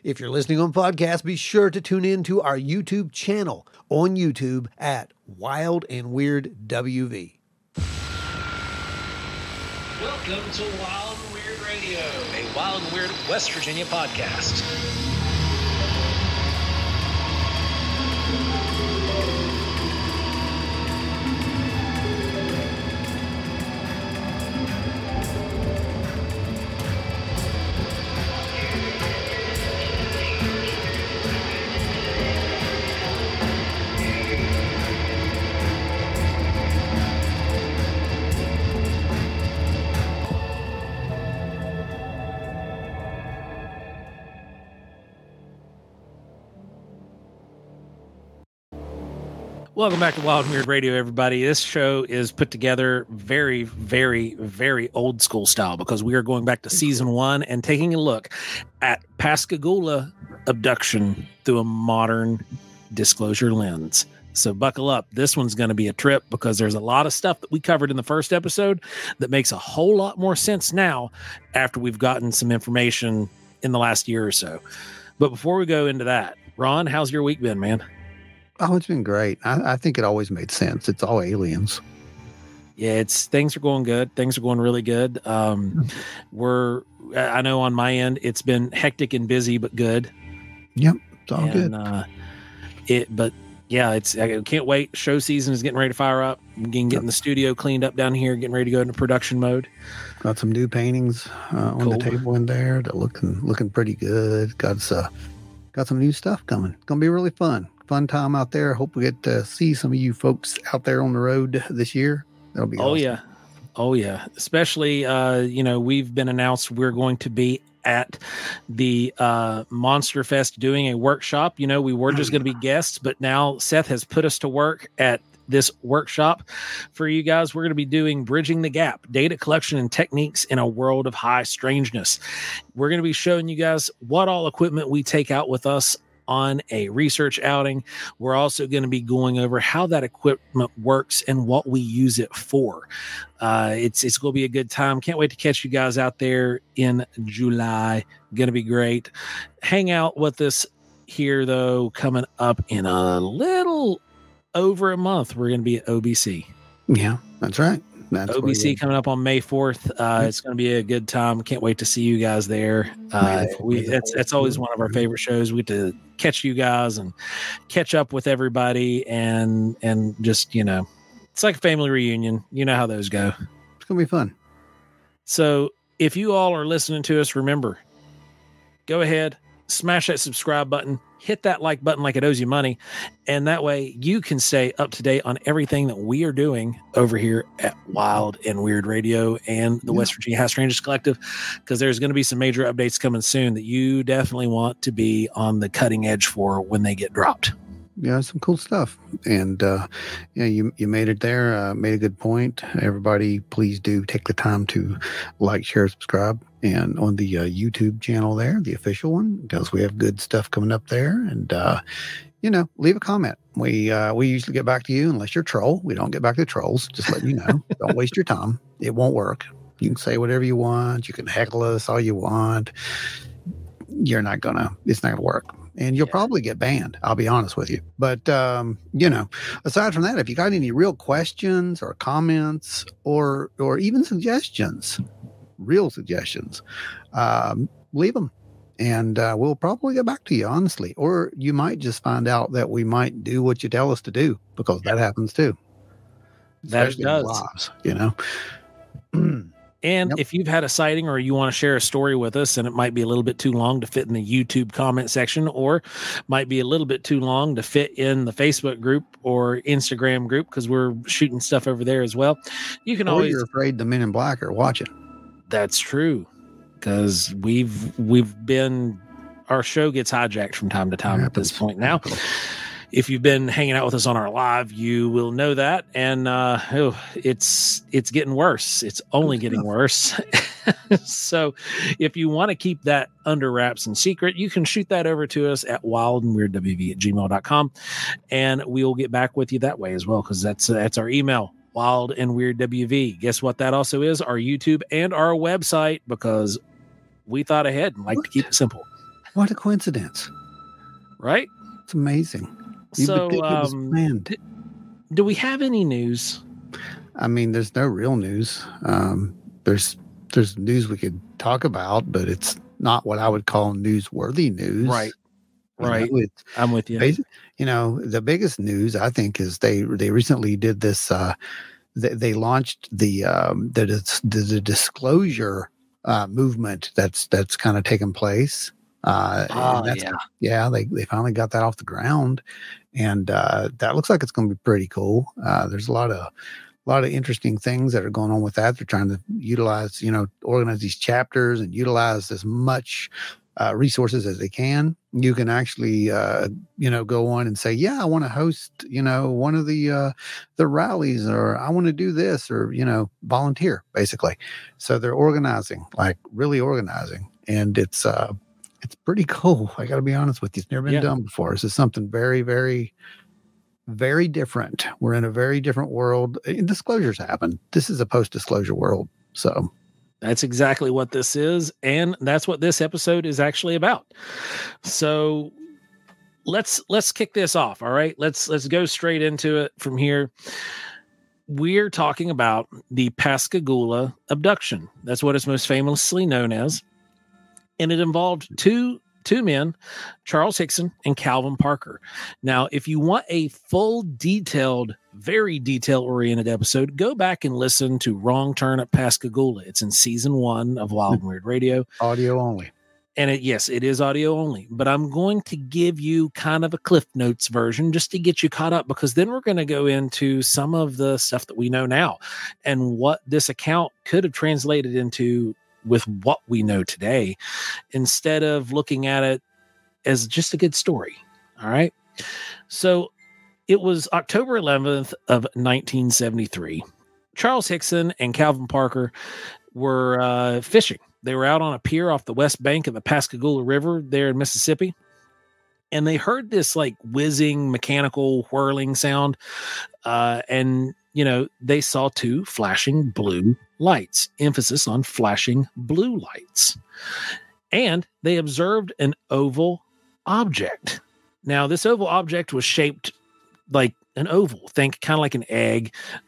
If you're listening on podcast, be sure to tune in to our YouTube channel on YouTube at Wild and Weird WV. Welcome to Wild and Weird Radio, a Wild and Weird West Virginia podcast. Welcome back to Wild and Weird Radio, everybody. This show is put together very, very, very old school style because we are going back to season 1 and taking a look at Pascagoula abduction through a modern disclosure lens. So buckle up. This one's going to be a trip because there's a lot of stuff that we covered in the first episode that makes a whole lot more sense now after we've gotten some information in the last year or so. But before we go into that, Ron, how's your week been, man? Oh, it's been great. I think it always made sense. It's all aliens. Yeah, things are going good. Things are going really good. I know on my end, it's been hectic and busy, but good. Yep, it's all good. I can't wait. Show season is getting ready to fire up. I'm getting the studio cleaned up down here, getting ready to go into production mode. Got some new paintings on the table in there. They're looking pretty good. Got some new stuff coming. It's gonna be really fun time out there. Hope we get to see some of you folks out there on the road this year. That'll be awesome. Oh yeah. Especially we've been announced we're going to be at the Monster Fest doing a workshop. We were just going to be guests, but now Seth has put us to work at this workshop for you guys. We're going to be doing Bridging the Gap, data collection and techniques in a world of high strangeness. We're going to be showing you guys what all equipment we take out with us on a research outing. We're also going to be going over how that equipment works and what we use it for. It's going to be a good time. Can't wait to catch you guys out there in July. Going to be great. Hang out with us here, though, coming up in a little over a month. We're going to be at OBC. Yeah, that's right. That's OBC coming up on May 4th. It's going to be a good time. Can't wait to see you guys there. That's always one of our favorite shows. We get to catch you guys and catch up with everybody and just, it's like a family reunion. You know how those go. It's going to be fun. So if you all are listening to us, remember, go ahead, smash that subscribe button, hit that like button like it owes you money. And that way you can stay up to date on everything that we are doing over here at Wild and Weird Radio and the West Virginia High Strangers Collective, because there's going to be some major updates coming soon that you definitely want to be on the cutting edge for when they get dropped. Yeah, some cool stuff. And you made it there, made a good point. Everybody, please do take the time to like, share, subscribe, and on the YouTube channel there, the official one, because we have good stuff coming up there. And leave a comment. We usually get back to you unless you're a troll. We don't get back to trolls. Just letting you know. Don't waste your time. It won't work. You can say whatever you want. You can heckle us all you want. It's not gonna work. And you'll probably get banned. I'll be honest with you. But, aside from that, if you got any real questions or comments or even suggestions, real suggestions, leave them. And we'll probably get back to you, honestly. Or you might just find out that we might do what you tell us to do, because that happens too. That does. Lives, And if you've had a sighting or you want to share a story with us, and it might be a little bit too long to fit in the YouTube comment section, or might be a little bit too long to fit in the Facebook group or Instagram group, because we're shooting stuff over there as well. You can always. You're afraid the Men in Black are watching. That's true, because our show gets hijacked from time to time at this point now. If you've been hanging out with us on our live, you will know that. And it's getting worse. It's only getting worse. So if you want to keep that under wraps and secret, you can shoot that over to us at wildandweirdwv@gmail.com. And we'll get back with you that way as well, because that's our email, wildandweirdwv. Guess what that also is? Our YouTube and our website, because we thought ahead and like to keep it simple. What a coincidence. Right? It's amazing. So, it was planned. do we have any news? I mean, there's no real news. There's news we could talk about, but it's not what I would call newsworthy news. Right. You know, I'm with you. You know, the biggest news I think is they recently did this. They launched the disclosure movement that's kind of taken place. They finally got that off the ground, and that looks like it's going to be pretty cool. There's a lot of interesting things that are going on with that. They're trying to utilize, organize these chapters and utilize as much resources as they can. You can actually, go on and say, yeah, I want to host, one of the rallies, or I want to do this, or, volunteer basically. So they're organizing, like really organizing. And it's pretty cool. I got to be honest with you. It's never been done before. This is something very, very, very different. We're in a very different world. Disclosures happen. This is a post-disclosure world. So that's exactly what this is, and that's what this episode is actually about. So let's kick this off. All right, let's go straight into it from here. We're talking about the Pascagoula abduction. That's what it's most famously known as, and it involved two men, Charles Hickson and Calvin Parker. Now, if you want a full, detailed, very detail-oriented episode, go back and listen to Wrong Turn at Pascagoula. It's in season 1 of Wild and Weird Radio. Audio only. And it is audio only. But I'm going to give you kind of a Cliff Notes version just to get you caught up, because then we're going to go into some of the stuff that we know now and what this account could have translated into with what we know today, instead of looking at it as just a good story. All right. So it was October 11th of 1973. Charles Hickson and Calvin Parker were fishing. They were out on a pier off the west bank of the Pascagoula River there in Mississippi. And they heard this like whizzing, mechanical, whirling sound. And they saw 2 flashing blue lights, emphasis on flashing blue lights. And they observed an oval object. Now, this oval object was shaped like an oval. Think kind of like an egg.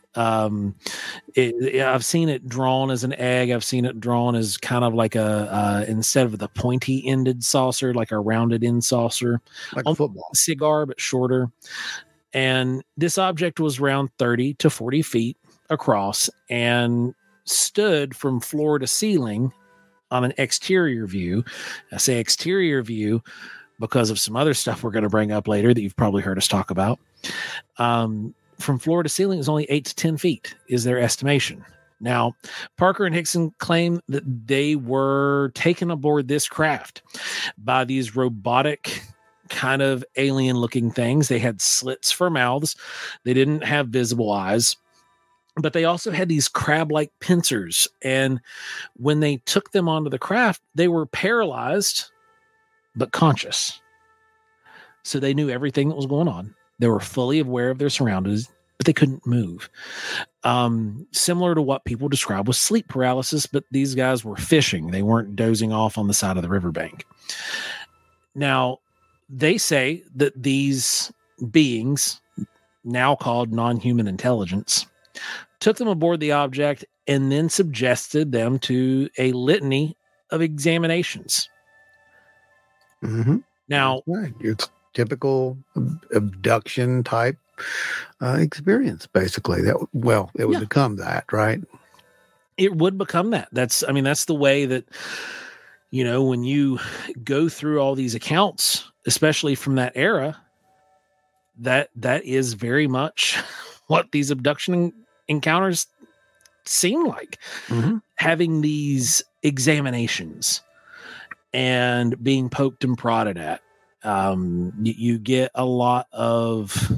I've seen it drawn as an egg. I've seen it drawn as kind of like instead of the pointy ended saucer, like a rounded end saucer, like a football cigar, but shorter. And this object was around 30 to 40 feet across and stood from floor to ceiling on an exterior view. I say exterior view because of some other stuff we're going to bring up later that you've probably heard us talk about. From floor to ceiling is only 8 to 10 feet is their estimation. Now, Parker and Hickson claim that they were taken aboard this craft by these robotic kind of alien looking things. They had slits for mouths. They didn't have visible eyes, but they also had these crab-like pincers. And when they took them onto the craft, they were paralyzed, but conscious. So they knew everything that was going on. They were fully aware of their surroundings, but they couldn't move. Similar to what people describe with sleep paralysis, but these guys were fishing. They weren't dozing off on the side of the riverbank. Now, they say that these beings, now called non-human intelligence, took them aboard the object and then subjected them to a litany of examinations. Mm-hmm. Now, right. It's typical abduction type experience, basically. It would become that, right? It would become that. That's the way that, when you go through all these accounts, especially from that era, that is very much what these abduction encounters seem like. Mm-hmm. Having these examinations and being poked and prodded at. You get a lot of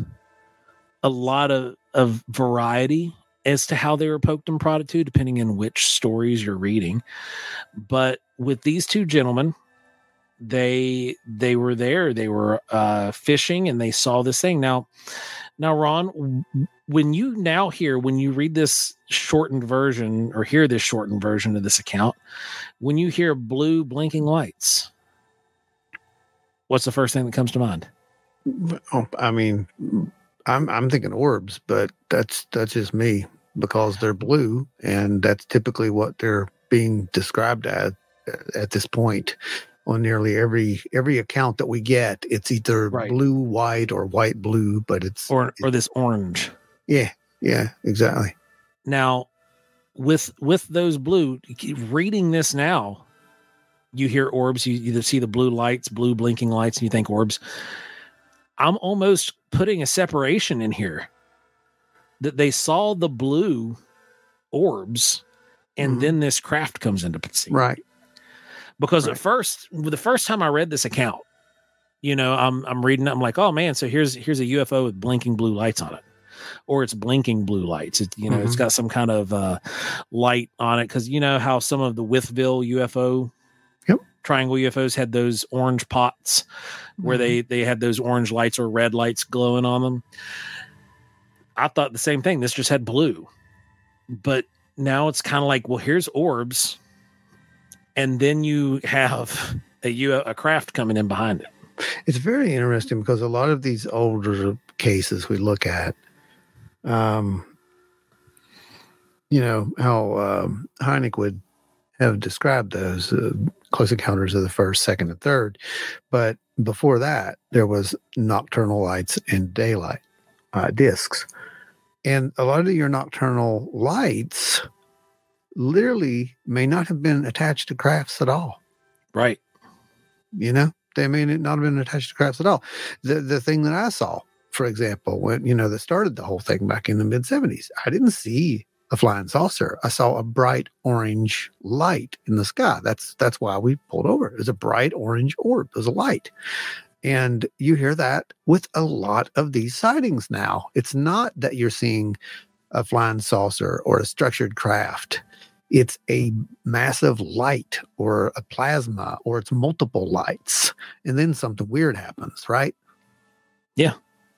variety as to how they were poked and prodded to, depending on which stories you're reading. But with these two gentlemen, they were there, they were fishing, and they saw this thing. Now, Ron, when you read this shortened version or hear this shortened version of this account, when you hear blue blinking lights, What's the first thing that comes to mind? Oh, I mean, I'm thinking orbs, but that's just me because they're blue, and that's typically what they're being described as at this point. On nearly every account that we get, it's either blue, white, or white, blue, but it's or this orange. Yeah, exactly. Now, with those blue, reading this now, you hear orbs. You either see the blue lights, blue blinking lights, and you think orbs. I'm almost putting a separation in here that they saw the blue orbs, and then this craft comes into scene. Right. Because at first, the first time I read this account, I'm reading it, I'm like, oh man, so here's a UFO with blinking blue lights on it, or it's blinking blue lights. It's got some kind of light on it, because you know how some of the Withville UFO, triangle UFOs had those orange pots where they had those orange lights or red lights glowing on them. I thought the same thing. This just had blue, but now it's kind of like, well, here's orbs. And then you have a craft coming in behind it. It's very interesting because a lot of these older cases we look at, how Hynek would have described those close encounters of the first, second, and third. But before that, there was nocturnal lights and daylight discs. And a lot of your nocturnal lights literally may not have been attached to crafts at all. Right. They may not have been attached to crafts at all. The thing that I saw, for example, when, that started the whole thing back in the mid-70s, I didn't see a flying saucer. I saw a bright orange light in the sky. That's why we pulled over. It was a bright orange orb. It was a light. And you hear that with a lot of these sightings now. It's not that you're seeing a flying saucer or a structured craft. It's a massive light or a plasma, or it's multiple lights. And then something weird happens, right? Yeah.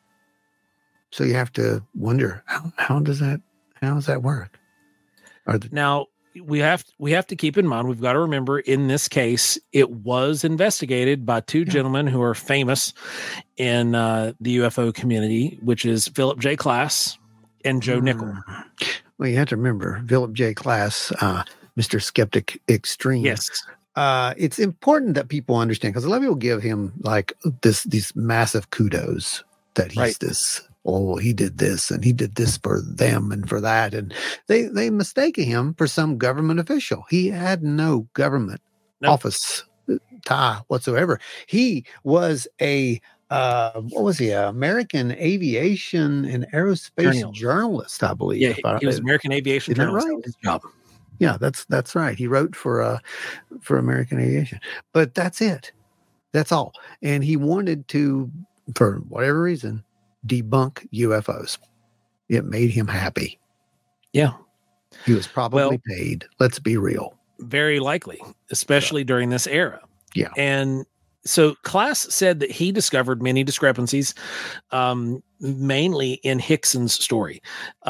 So you have to wonder, how does that work? Now, we have to keep in mind, we've got to remember, in this case, it was investigated by two gentlemen who are famous in the UFO community, which is Philip J. Klass and Joe Nickell. Well, you have to remember Philip J. Klass, Mr. Skeptic Extreme. Yes. It's important that people understand, because a lot of people give him like these massive kudos that he's he did this and he did this for them and for that. And they mistake him for some government official. He had no government office tie whatsoever. He was what was he? American aviation and aerospace journalist, I believe. Yeah, he was American aviation journalist. Right? His job. Yeah, that's right. He wrote for American Aviation, but that's it. That's all. And he wanted to, for whatever reason, debunk UFOs. It made him happy. Yeah, he was probably paid. Let's be real. Very likely, especially during this era. Yeah, and. So Klass said that he discovered many discrepancies, mainly in Hickson's story.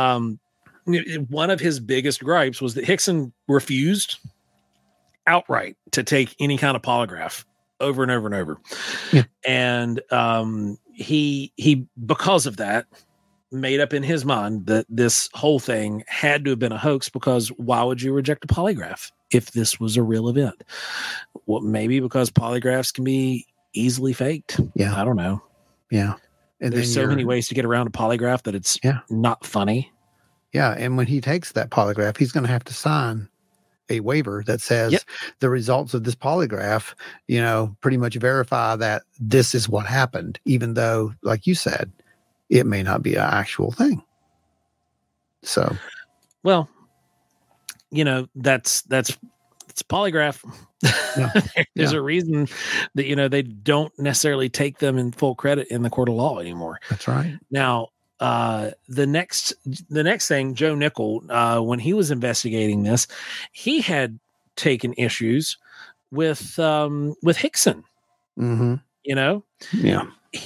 One of his biggest gripes was that Hickson refused outright to take any kind of polygraph over and over and over. Yeah. And he because of that, made up in his mind that this whole thing had to have been a hoax, because why would you reject a polygraph if this was a real event? Well, maybe because polygraphs can be easily faked. Yeah. I don't know. Yeah. And there's so many ways to get around a polygraph that it's not funny. Yeah. And when he takes that polygraph, he's going to have to sign a waiver that says the results of this polygraph, pretty much verify that this is what happened, even though, like you said, it may not be an actual thing. So, well, that's it's polygraph. Yeah. There's a reason that, they don't necessarily take them in full credit in the court of law anymore. That's right. Now, the next thing, Joe Nickell, when he was investigating this, he had taken issues with Hickson. Mm-hmm. Yeah.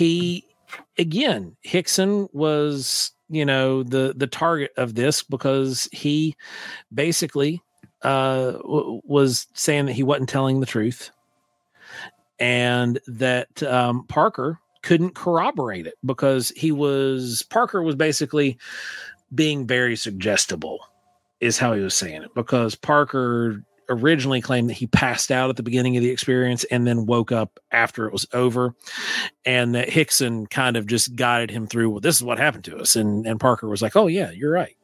Hickson was, the target of this, because he basically was saying that he wasn't telling the truth. and that Parker couldn't corroborate it because Parker was basically being very suggestible, is how he was saying it, because Parker originally claimed that he passed out at the beginning of the experience and then woke up after it was over, and that Hickson kind of just guided him through, well, this is what happened to us. And Parker was like, oh yeah, you're right.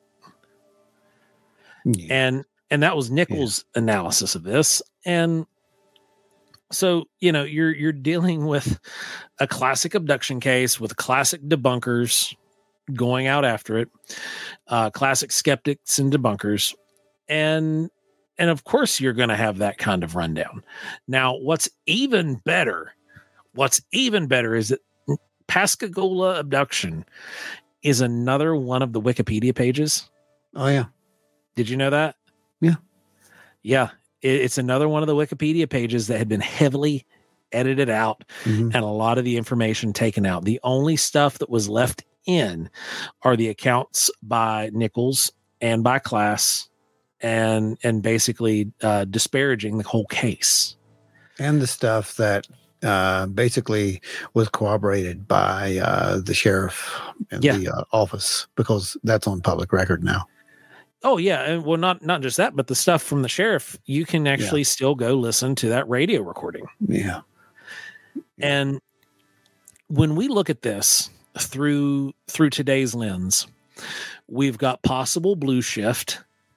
Yeah. And that was Nichols' analysis of this. And so, you're dealing with a classic abduction case with classic debunkers going out after it, classic skeptics and debunkers. And of course you're going to have that kind of rundown. Now, what's even better is that Pascagoula abduction is another one of the Wikipedia pages. Oh yeah. Did you know that? Yeah. Yeah. It's another one of the Wikipedia pages that had been heavily edited out and a lot of the information taken out. The only stuff that was left in are the accounts by Nichols and by Class, and basically disparaging the whole case. And the stuff that basically was corroborated by the sheriff and the office, because that's on public record now. Oh yeah, and well, not just that, but the stuff from the sheriff, you can actually still go listen to that radio recording. Yeah. And when we look at this through today's lens, we've got possible blue shift,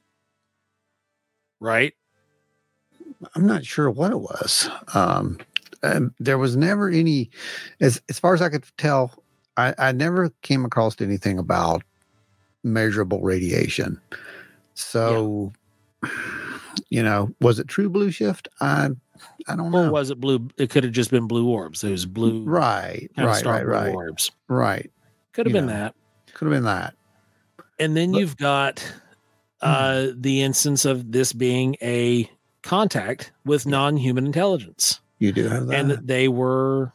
right? I'm not sure what it was. There was never any, as far as I could tell, I never came across anything about measurable radiation. So, was it true blue shift? I don't know. Or was it blue? It could have just been blue orbs. Those blue, right, orbs. Right. Could have been that. Could have been that. And then you've got the instance of this being a contact with non-human intelligence. You do have that. And that they were,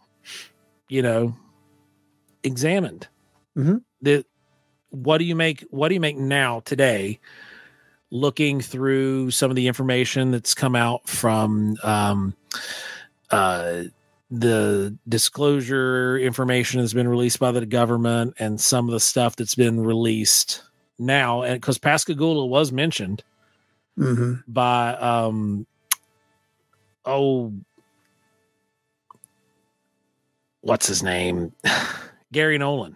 examined. Mm-hmm. What do you make now today, looking through some of the information that's come out from the disclosure information that's been released by the government and some of the stuff that's been released now? And because Pascagoula was mentioned by what's his name? Gary Nolan.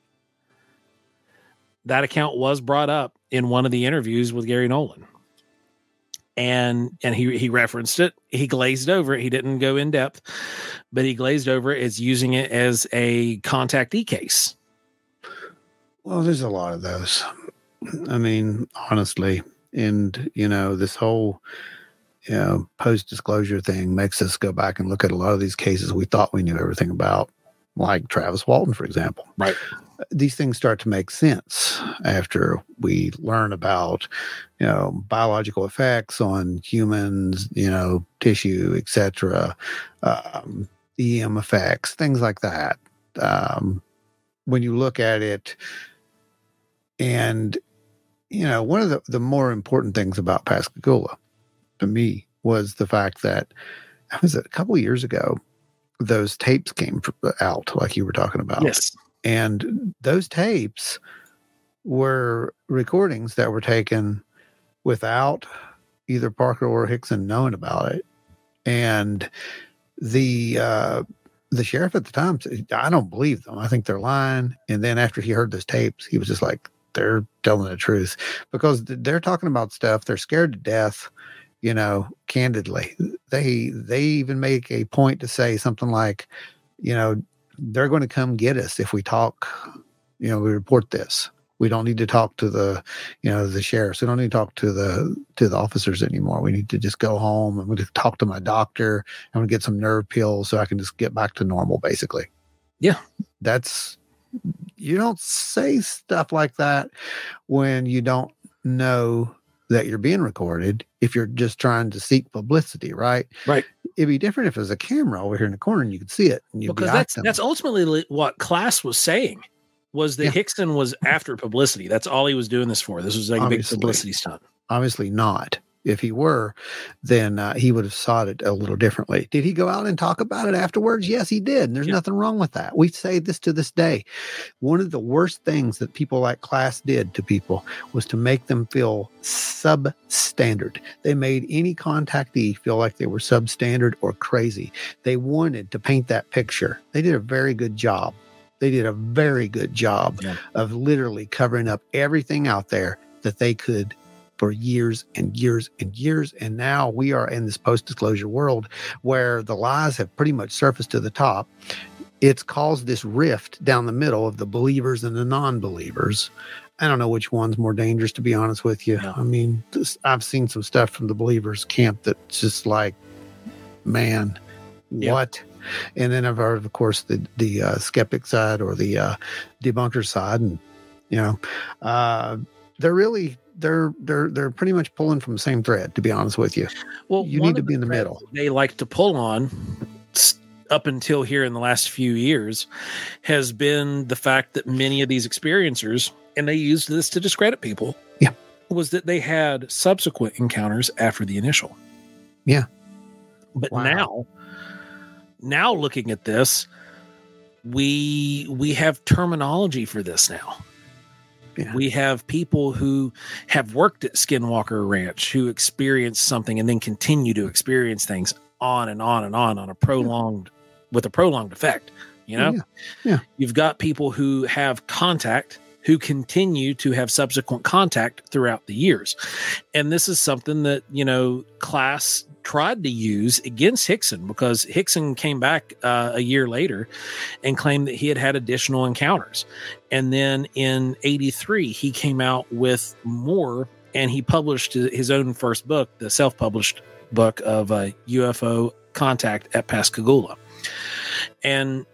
That account was brought up in one of the interviews with Gary Nolan. And he referenced it. He glazed over it. He didn't go in depth, but he glazed over it as using it as a contactee case. Well, there's a lot of those. I mean, honestly, and, this whole, post-disclosure thing makes us go back and look at a lot of these cases we thought we knew everything about, like Travis Walton, for example. Right. These things start to make sense after we learn about, biological effects on humans, tissue, etc., EM effects, things like that. When you look at it, and, one of the more important things about Pascagoula to me was the fact that, was it a couple of years ago, those tapes came out, like you were talking about. Yes. And those tapes were recordings that were taken without either Parker or Hickson knowing about it. And the sheriff at the time said, I don't believe them. I think they're lying. And then after he heard those tapes, he was just like, they're telling the truth, because they're talking about stuff. They're scared to death, candidly. They even make a point to say something like, they're going to come get us if we talk, we report this. We don't need to talk to the sheriffs. We don't need to talk to the officers anymore. We need to just go home. I'm going to talk to my doctor. I'm going to get some nerve pills so I can just get back to normal, basically. Yeah. You don't say stuff like that when you don't know that you're being recorded, if you're just trying to seek publicity, right? Right. It'd be different if there's a camera over here in the corner and you could see it. And because that's ultimately what Class was saying, was that Hickson was after publicity. That's all he was doing this for. This was like a big publicity stunt. Obviously not. If he were, then he would have sought it a little differently. Did he go out and talk about it afterwards? Yes, he did. And there's nothing wrong with that. We say this to this day. One of the worst things that people like Class did to people was to make them feel substandard. They made any contactee feel like they were substandard or crazy. They wanted to paint that picture. They did a very good job. They did a very good job of literally covering up everything out there that they could for years and years and years. And now we are in this post-disclosure world where the lies have pretty much surfaced to the top. It's caused this rift down the middle of the believers and the non-believers. I don't know which one's more dangerous, to be honest with you. I mean, I've seen some stuff from the believers camp that's just like, man, what? And then I've heard, of course, the skeptic side or the debunker side. And, they're pretty much pulling from the same thread, to be honest with you. Well, you need to be in the middle. They like to pull on up until here in the last few years has been the fact that many of these experiencers, and they used this to discredit people, was that they had subsequent encounters after the initial. Yeah. But now looking at this, we have terminology for this now. Yeah. We have people who have worked at Skinwalker Ranch who experience something and then continue to experience things on and on and on a prolonged effect. You've got people who have contact who continue to have subsequent contact throughout the years. And this is something that, Class tried to use against Hickson, because Hickson came back a year later and claimed that he had additional encounters. And then in 1983, he came out with more, and he published his own first book, the self-published book of UFO Contact at Pascagoula. And,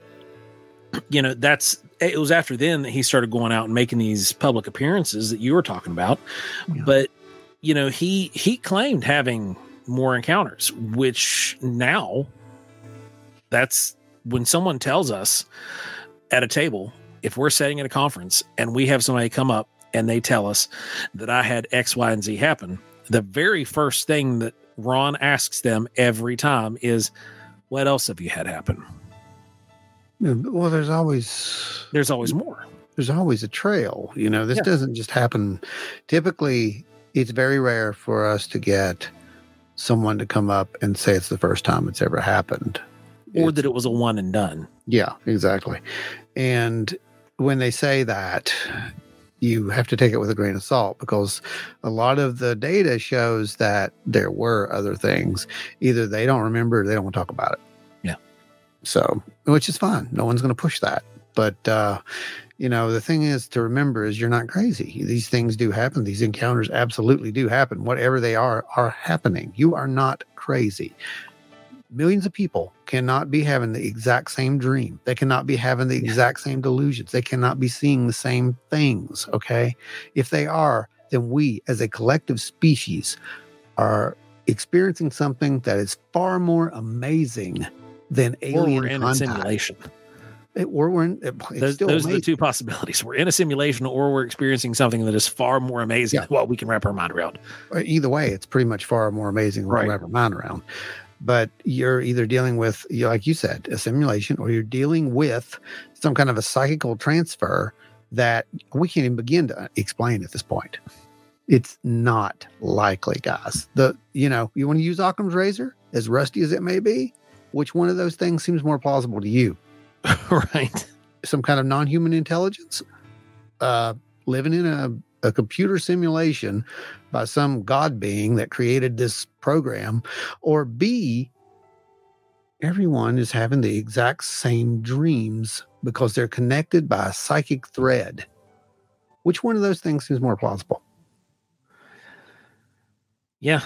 it was after then that he started going out and making these public appearances that you were talking about. Yeah. But, he claimed having more encounters, which now that's when someone tells us at a table, if we're sitting at a conference and we have somebody come up and they tell us that I had X, Y, and Z happen, the very first thing that Ron asks them every time is, what else have you had happen? Well, there's always more. There's always a trail. This doesn't just happen. Typically, it's very rare for us to get someone to come up and say it's the first time it's ever happened. Or that it was a one and done. Yeah, exactly. And when they say that, you have to take it with a grain of salt, because a lot of the data shows that there were other things. Either they don't remember or they don't want to talk about it. Yeah. So, which is fine. No one's going to push that. But, the thing is to remember is you're not crazy. These things do happen. These encounters absolutely do happen. Whatever they are happening. You are not crazy. Millions of people cannot be having the exact same dream. They cannot be having the exact same delusions. They cannot be seeing the same things. Okay. If they are, then we as a collective species are experiencing something that is far more amazing than alien contact. A simulation. Those are the two possibilities. We're in a simulation, or we're experiencing something that is far more amazing than what we can wrap our mind around. Either way, it's pretty much far more amazing than we can wrap our mind around. But you're either dealing with, like you said, a simulation, or you're dealing with some kind of a psychical transfer that we can't even begin to explain at this point. It's not likely, guys. You want to use Occam's razor, as rusty as it may be? Which one of those things seems more plausible to you? Right. Some kind of non-human intelligence, living in a computer simulation by some god being that created this program, or B, everyone is having the exact same dreams because they're connected by a psychic thread. Which one of those things seems more plausible? Yeah.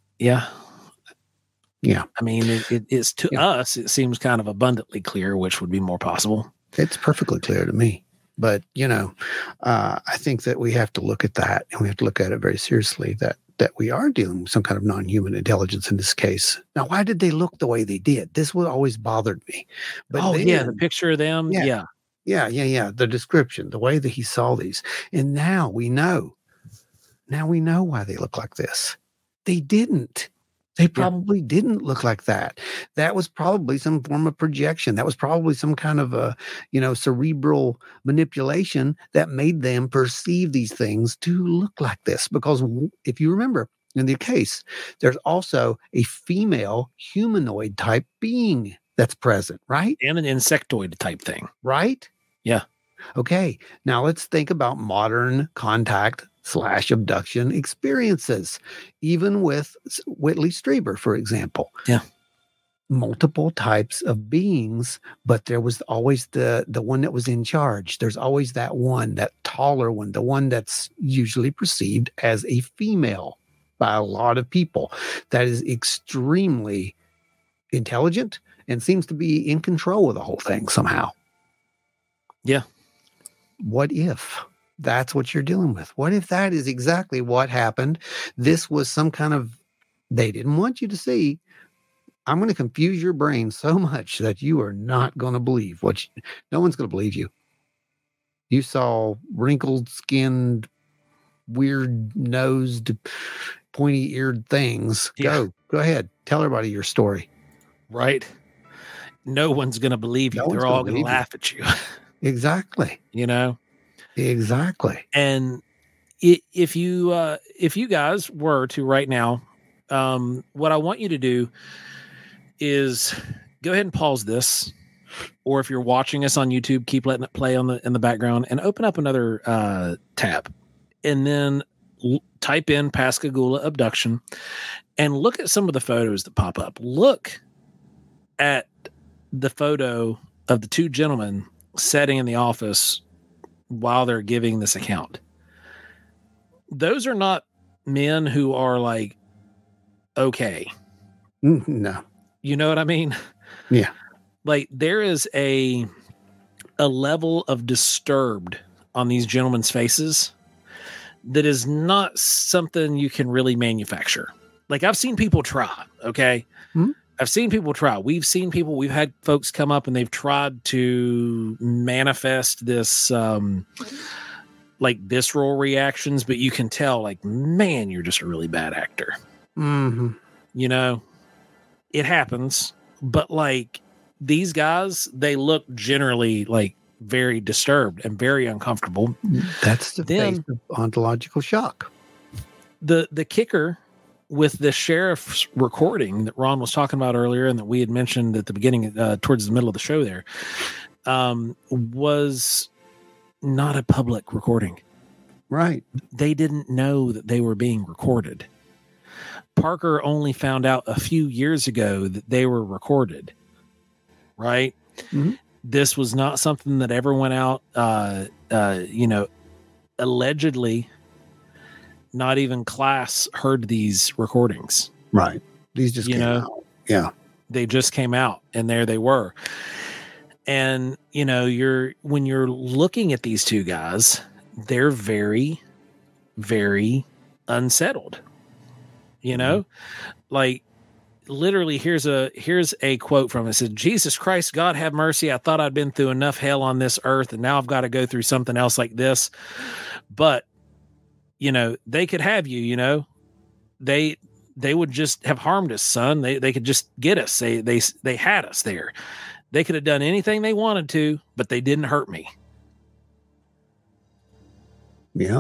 I mean, it is to us, it seems kind of abundantly clear which would be more possible. It's perfectly clear to me. But, I think that we have to look at that, and we have to look at it very seriously, that we are dealing with some kind of non-human intelligence in this case. Now, why did they look the way they did? This would always bothered me. But the picture of them. Yeah. The description, the way that he saw these. And now we know why they look like this. They didn't. They probably didn't look like that. That was probably some form of projection. That was probably some kind of a, cerebral manipulation that made them perceive these things to look like this. Because if you remember in the case, there's also a female humanoid type being that's present, right? And an insectoid type thing. Right? Yeah. Okay. Now let's think about modern contact/abduction experiences, even with Whitley Strieber, for example. Yeah. Multiple types of beings, but there was always the one that was in charge. There's always that one, that taller one, the one that's usually perceived as a female by a lot of people, that is extremely intelligent and seems to be in control of the whole thing somehow. Yeah. What if that's what you're dealing with? What if that is exactly what happened? This was some kind of, they didn't want you to see. I'm going to confuse your brain so much that you are not going to believe no one's going to believe you. You saw wrinkled skinned, weird nosed, pointy eared things. Yeah. Go ahead. Tell everybody your story. Right. No one's going to believe you. They're all going to laugh at you. Exactly. Exactly. And if you guys were to right now, what I want you to do is go ahead and pause this, or if you're watching us on YouTube, keep letting it play in the background and open up another tab, and then type in Pascagoula abduction and look at some of the photos that pop up. Look at the photo of the two gentlemen sitting in the office while they're giving this account. Those are not men who are like, okay. No. You know what I mean? Yeah. Like there is a level of disturbed on these gentlemen's faces that is not something you can really manufacture. Like I've seen people try, okay? Mm-hmm. I've seen people try. We've had folks come up and they've tried to manifest this, like visceral reactions, but you can tell like, man, you're just a really bad actor. Mm-hmm. It happens, but like these guys, they look generally like very disturbed and very uncomfortable. That's the face of ontological shock. The kicker with the sheriff's recording that Ron was talking about earlier and that we had mentioned at the beginning, towards the middle of the show there, was not a public recording. Right. They didn't know that they were being recorded. Parker only found out a few years ago that they were recorded. Right. Mm-hmm. This was not something that ever went out, allegedly. Not even class heard these recordings. Right. These just came out. Yeah. They just came out and there they were. And, when you're looking at these two guys, they're very, very unsettled. Like literally here's a quote from it. It said, "Jesus Christ, God have mercy. I thought I'd been through enough hell on this earth and now I've got to go through something else like this. But they could have you, they would just have harmed us, son. They could just get us. They had us there. They could have done anything they wanted to, but they didn't hurt me." Yeah.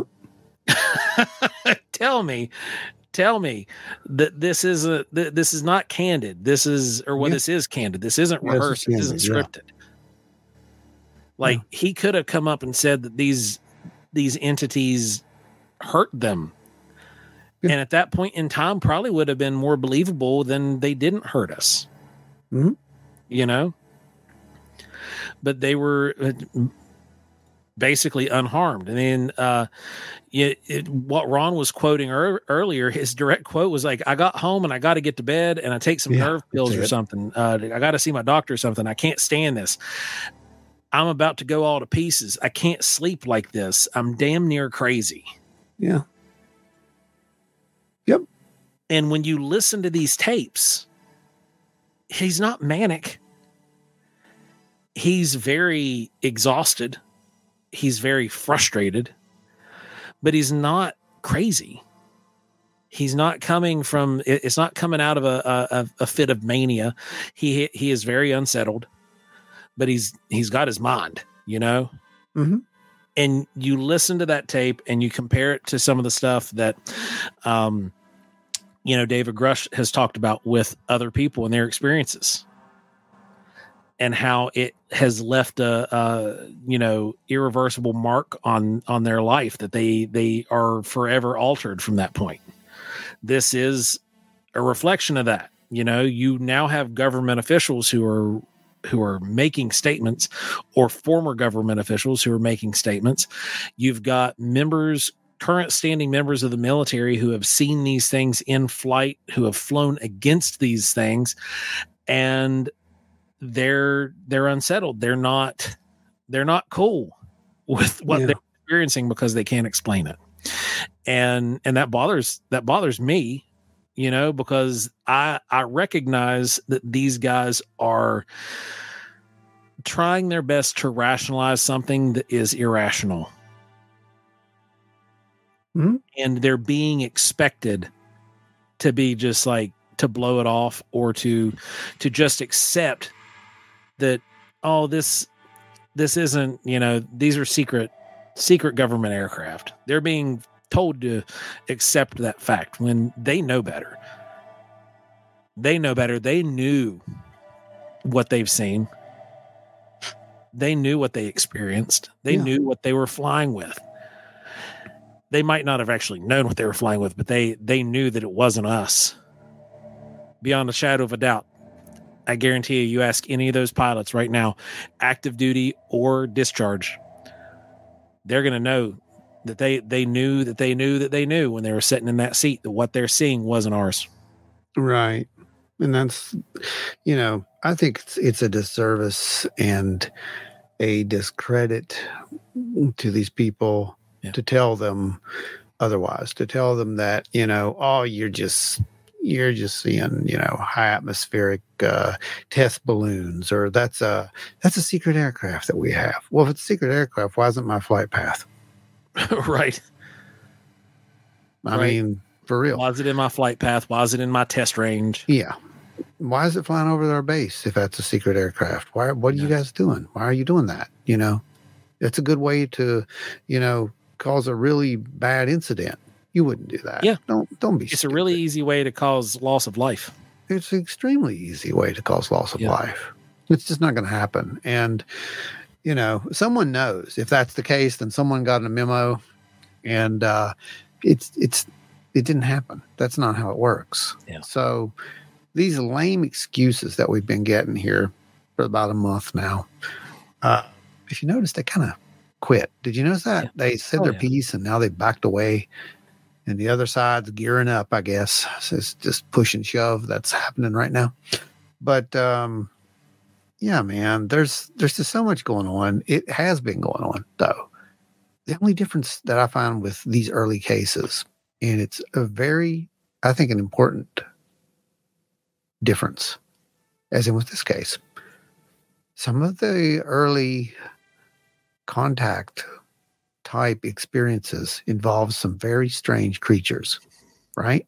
Tell me that this is not candid. This is candid. This isn't rehearsed. This isn't scripted. Like he could have come up and said that these entities hurt them. Yeah. And at that point in time, probably would have been more believable than they didn't hurt us. Mm-hmm. But they were basically unharmed. I mean, what Ron was quoting earlier, his direct quote was like, "I got home and I got to get to bed and I take some nerve pills or something. I got to see my doctor or something. I can't stand this. I'm about to go all to pieces. I can't sleep like this. I'm damn near crazy." Yeah. Yep. And when you listen to these tapes, he's not manic. He's very exhausted. He's very frustrated, but he's not crazy. He's not coming from. It's not coming out of a fit of mania. He is very unsettled, but he's got his mind, you know. Mm-hmm. And you listen to that tape and you compare it to some of the stuff that, David Grush has talked about with other people and their experiences, and how it has left a irreversible mark on their life, that they are forever altered from that point. This is a reflection of that. You now have government officials who are making statements, or former government officials who are making statements. You've got current standing members of the military who have seen these things in flight, who have flown against these things, and they're unsettled. They're not cool with what they're experiencing because they can't explain it. And that bothers me, because I recognize that these guys are trying their best to rationalize something that is irrational. Mm-hmm. And they're being expected to be just like, to blow it off, or to just accept that, oh, this isn't, these are secret government aircraft. They're being told to accept that fact when they know better. They know better. They knew what they've seen. They knew what they experienced. They knew what they were flying with. They might not have actually known what they were flying with, but they knew that it wasn't us. Beyond a shadow of a doubt. I guarantee you ask any of those pilots right now, active duty or discharge, they're going to know that they knew that they knew that they knew when they were sitting in that seat that what they're seeing wasn't ours. Right. And that's, I think it's a disservice and a discredit to these people to tell them otherwise, to tell them that, you're just seeing, high atmospheric test balloons, or that's a secret aircraft that we have. Well, if it's a secret aircraft, why isn't my flight path? Right. I mean, for real. Why is it in my flight path? Why is it in my test range? Yeah. Why is it flying over our base if that's a secret aircraft? What are you guys doing? Why are you doing that? It's a good way to, cause a really bad incident. You wouldn't do that. Yeah. Don't be It's stupid. a really easy way to cause loss of life. It's an extremely easy way to cause loss of life. It's just not going to happen. And, someone knows. If that's the case, then someone got a memo, and it didn't happen. That's not how it works. Yeah. So these lame excuses that we've been getting here for about a month now, if you notice, they kind of quit. Did you notice that? Yeah. They said their piece, and now they've backed away. And the other side's gearing up, I guess. So it's just push and shove that's happening right now. But yeah, man, there's just so much going on. It has been going on, though. The only difference that I found with these early cases, and it's an important difference, as in with this case, some of the early contact type experiences involve some very strange creatures, right?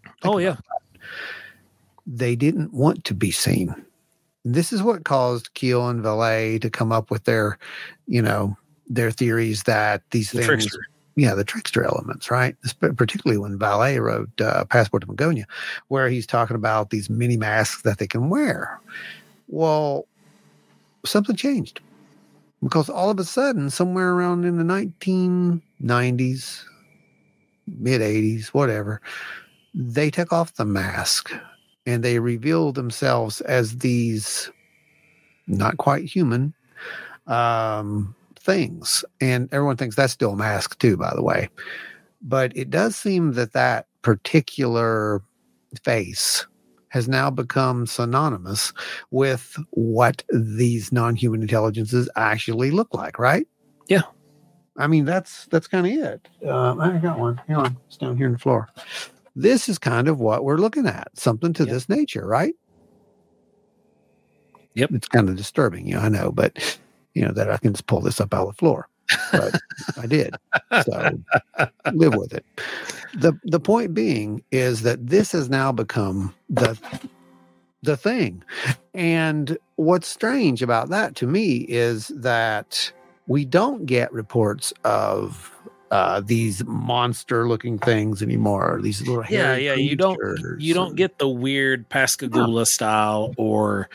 They didn't want to be seen. This is what caused Keel and Vallée to come up with their theories that these things, trickster. The trickster elements, right? Particularly when Vallée wrote Passport to Magonia, where he's talking about these mini masks that they can wear. Well, something changed. Because all of a sudden, somewhere around in the 1990s, mid-80s, whatever, they took off the mask and they revealed themselves as these not quite human things. And everyone thinks that's still a mask too, by the way. But it does seem that particular face has now become synonymous with what these non-human intelligences actually look like, right? Yeah. I mean, that's kind of it. I got one. Hang on. It's down here on the floor. This is kind of what we're looking at. Something to this nature, right? Yep. It's kind of disturbing, I know, but, that I can just pull this up out of the floor. But I did. So live with it. The point being is that this has now become the thing. And what's strange about that to me is that we don't get reports of these monster looking things anymore. These little hairy you don't get the weird Pascagoula style or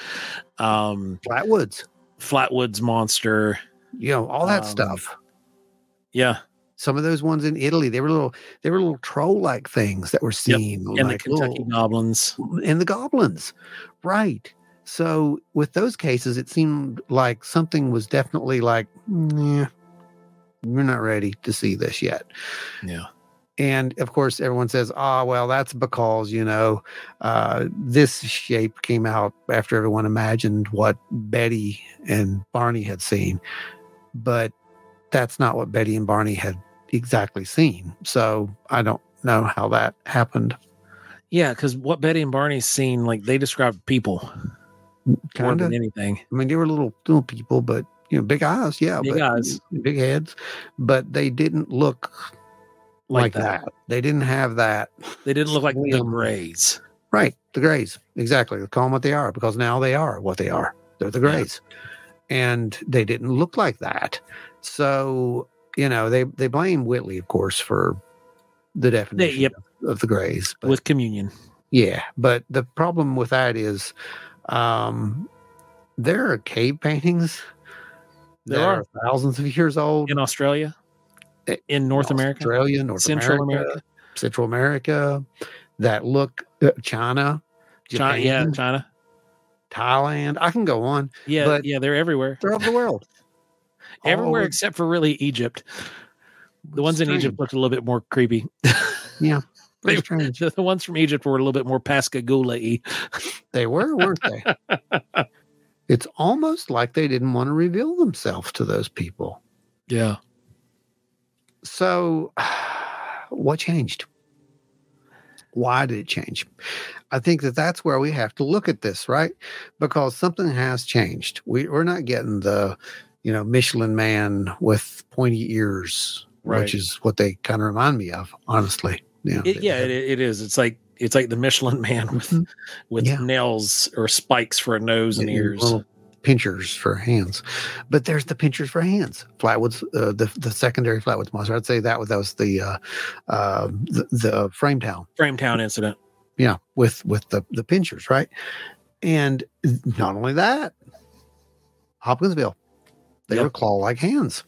Flatwoods monster, all that stuff. Yeah. Some of those ones in Italy, they were little troll-like things that were seen. And like the Kentucky goblins. And the goblins. Right. So with those cases, it seemed like something was definitely like, we're not ready to see this yet. Yeah. And of course, everyone says, well, that's because, this shape came out after everyone imagined what Betty and Barney had seen. But that's not what Betty and Barney had exactly seen. So I don't know how that happened. Yeah, because what Betty and Barney's seen, like they described people more than anything. I mean, they were little people, but big eyes, big heads, but they didn't look like that. They didn't have that. They didn't look like the Greys. Right, the Greys, exactly. They call them what they are because now they are what they are. They're the Greys, and they didn't look like that. So they blame Whitley, of course, for the definition of the Greys with communion. Yeah, but the problem with that is there are cave paintings that are thousands of years old in Australia, in North America, Central America, that look China, Japan, China, Thailand. I can go on. Yeah, they're everywhere. They're over the world. Everywhere except for really Egypt. The ones in Egypt looked a little bit more creepy. Yeah. The ones from Egypt were a little bit more Pascagoula-y. They were, weren't they? It's almost like they didn't want to reveal themselves to those people. Yeah. So what changed? Why did it change? I think that's where we have to look at this, right? Because something has changed. We're not getting the Michelin man with pointy ears, which is what they kind of remind me of, honestly. It is. It's like the Michelin man with nails or spikes for a nose and ears. Little pinchers for hands. But there's the pinchers for hands. Flatwoods, the secondary Flatwoods monster. I'd say that was the Frametown incident. Yeah, with the pinchers, right? And not only that, Hopkinsville. They were claw-like hands.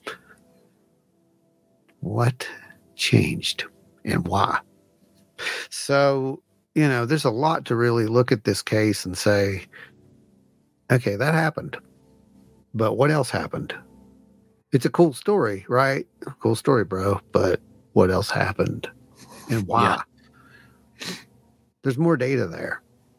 What changed and why? So, there's a lot to really look at this case and say, okay, that happened. But what else happened? It's a cool story, right? Cool story, bro. But what else happened and why? Yeah. There's more data there.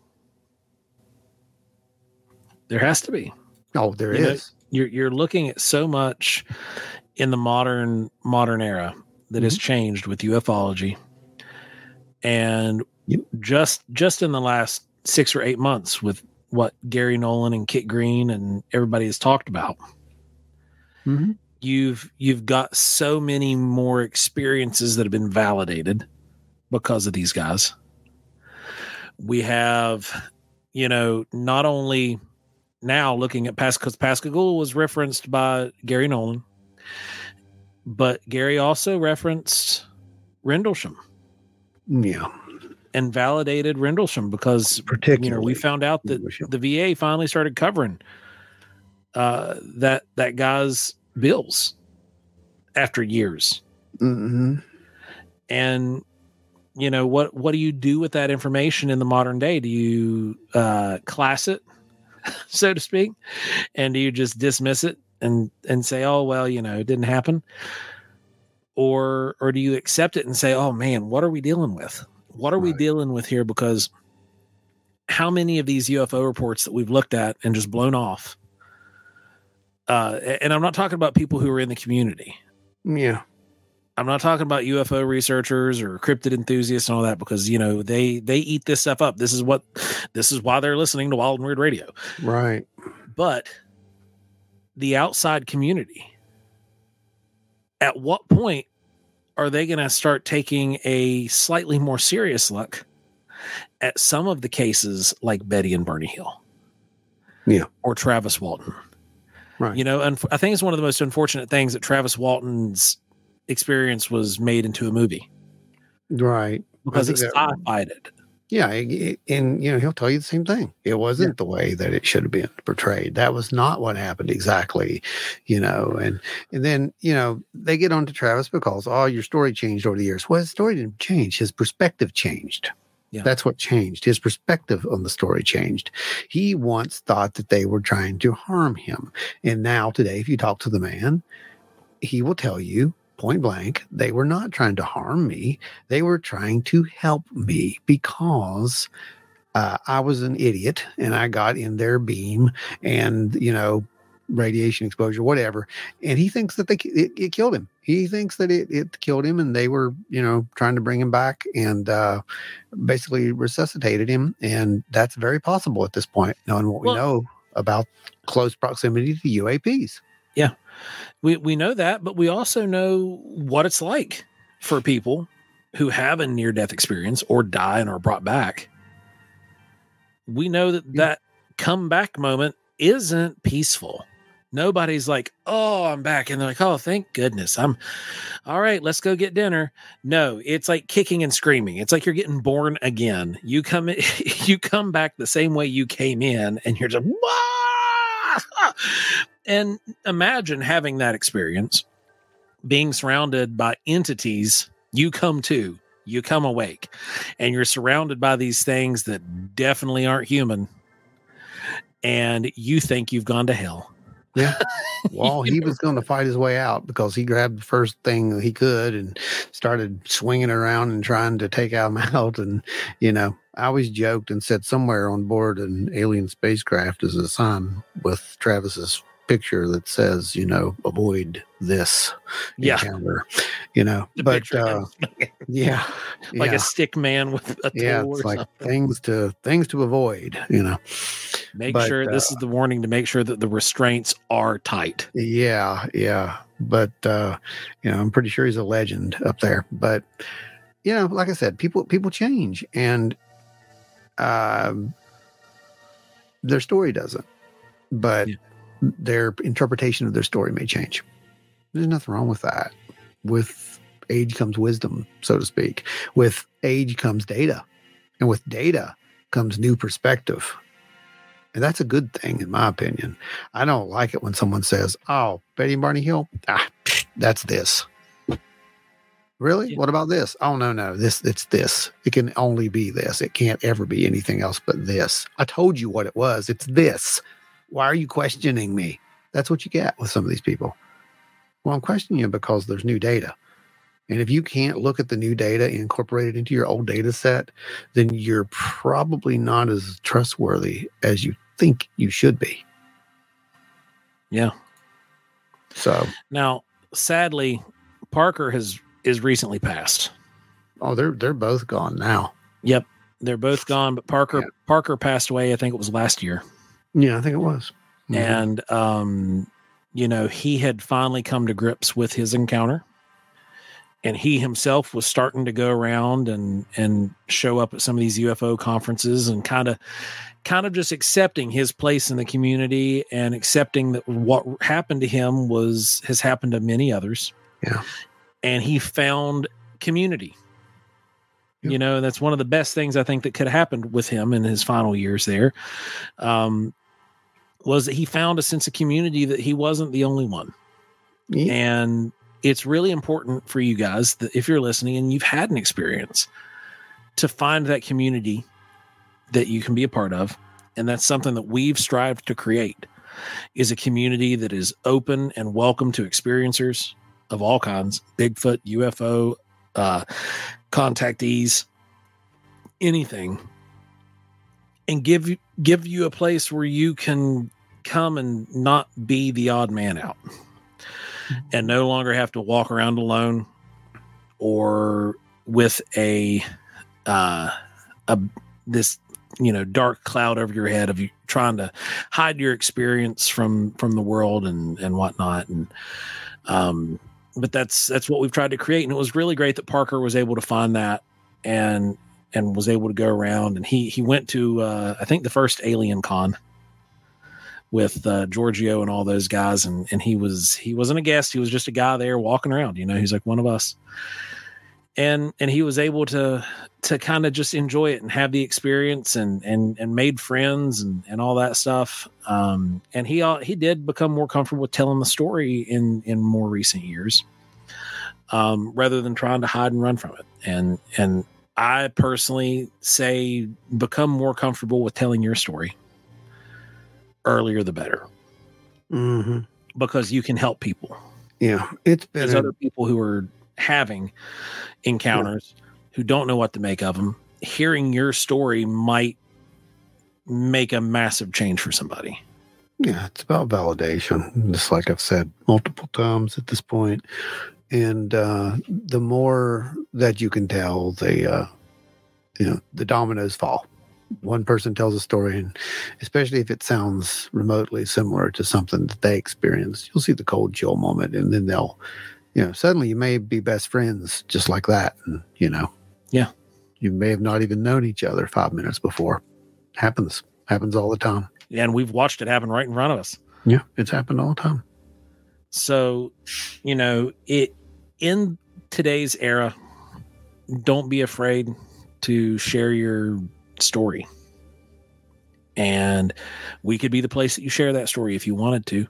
There has to be. Oh, there is. You're looking at so much in the modern era that has changed with ufology, and just in the last 6 or 8 months with what Gary Nolan and Kit Green and everybody has talked about. Mm-hmm. You've got so many more experiences that have been validated because of these guys. We have, not only now looking at because Pascagoula was referenced by Gary Nolan, but Gary also referenced Rendlesham. Yeah. And validated Rendlesham because we found out that the VA finally started covering that guy's bills after years. Mm-hmm. And what do you do with that information in the modern day? Do you class it, so to speak, and do you just dismiss it and say, oh well, it didn't happen, or do you accept it and say, oh man, what are we dealing with? What are we dealing with here? Because how many of these UFO reports that we've looked at and just blown off? And I'm not talking about people who are in the community. Yeah. I'm not talking about UFO researchers or cryptid enthusiasts and all that, because, they eat this stuff up. This is why they're listening to Wild and Weird Radio. Right. But the outside community, at what point are they going to start taking a slightly more serious look at some of the cases like Betty and Bernie Hill? Yeah. Or Travis Walton. Right. You know, and I think it's one of the most unfortunate things that Travis Walton's experience was made into a movie. Right. Because it sci-fi'd it. Yeah. And, you know, he'll tell you the same thing. It wasn't the way that it should have been portrayed. That was not what happened exactly, you know. And then, you know, they get on to Travis because, oh, your story changed over the years. Well, his story didn't change. His perspective changed. Yeah. That's what changed. His perspective on the story changed. He once thought that they were trying to harm him. And now today, if you talk to the man, he will tell you point blank, they were not trying to harm me. They were trying to help me because I was an idiot and I got in their beam and, you know, radiation exposure, whatever. And he thinks that it killed him. He thinks that it killed him and they were, you know, trying to bring him back and basically resuscitated him. And that's very possible at this point, knowing what we know about close proximity to UAPs. Yeah. We know that, but we also know what it's like for people who have a near-death experience or die and are brought back. We know that comeback moment isn't peaceful. Nobody's like, oh, I'm back. And they're like, oh, thank goodness. I'm all right. Let's go get dinner. No, it's like kicking and screaming. It's like you're getting born again. You come back the same way you came in and you're just, wah! And imagine having that experience, being surrounded by entities you come awake, and you're surrounded by these things that definitely aren't human, and you think you've gone to hell. Yeah. Well, he was going to fight his way out because he grabbed the first thing he could and started swinging around and trying to take him out. And, you know, I always joked and said somewhere on board an alien spacecraft is a sign with Travis's picture that says, you know, avoid this encounter, you know, but like a stick man with a tool or like something. things to avoid, you know. Make sure this is the warning to make sure that the restraints are tight. Yeah. But you know, I'm pretty sure he's a legend up there. But you know, like I said, people change, and their story doesn't. But their interpretation of their story may change. There's nothing wrong with that. With age comes wisdom, so to speak. With age comes data. And with data comes new perspective. And that's a good thing, in my opinion. I don't like it when someone says, oh, Betty and Barney Hill, that's this. Really? Yeah. What about this? Oh, no, it's this. It can only be this. It can't ever be anything else but this. I told you what it was. It's this. Why are you questioning me? That's what you get with some of these people. Well, I'm questioning you because there's new data. And if you can't look at the new data and incorporate it into your old data set, then you're probably not as trustworthy as you think you should be. Yeah. So now, sadly, Parker is recently passed. Oh, they're both gone now. Yep. They're both gone, but Parker passed away, I think it was last year. Yeah, I think it was. Mm-hmm. And, you know, he had finally come to grips with his encounter, and he himself was starting to go around and show up at some of these UFO conferences and kind of just accepting his place in the community and accepting that what happened to him has happened to many others. Yeah. And he found community. Yep. You know, that's one of the best things I think that could have happened with him in his final years there. Was that he found a sense of community, that he wasn't the only one. Yeah. And it's really important for you guys that if you're listening and you've had an experience, to find that community that you can be a part of. And that's something that we've strived to create, is a community that is open and welcome to experiencers of all kinds, Bigfoot, UFO, contactees, anything, and give you a place where you can come and not be the odd man out, and no longer have to walk around alone or with this, you know, dark cloud over your head of you trying to hide your experience from the world and whatnot. And, that's what we've tried to create. And it was really great that Parker was able to find that and was able to go around. And he went to, I think the first Alien Con with Giorgio and all those guys. And he wasn't a guest. He was just a guy there walking around, he's like one of us. And he was able to kind of just enjoy it and have the experience and made friends and all that stuff. And he did become more comfortable with telling the story in more recent years, rather than trying to hide and run from it. And I personally say become more comfortable with telling your story. Earlier the better, because you can help people. Yeah, it's been there's other people who are having encounters who don't know what to make of them. Hearing your story might make a massive change for somebody. Yeah, it's about validation, just like I've said multiple times at this point. And the more that you can tell, the dominoes fall. One person tells a story, and especially if it sounds remotely similar to something that they experienced, you'll see the cold chill moment, and then they'll, suddenly you may be best friends just like that. And, yeah, you may have not even known each other 5 minutes before. Happens all the time. Yeah, and we've watched it happen right in front of us. Yeah, it's happened all the time. So, in today's era, don't be afraid to share your story. And we could be the place that you share that story if you wanted to.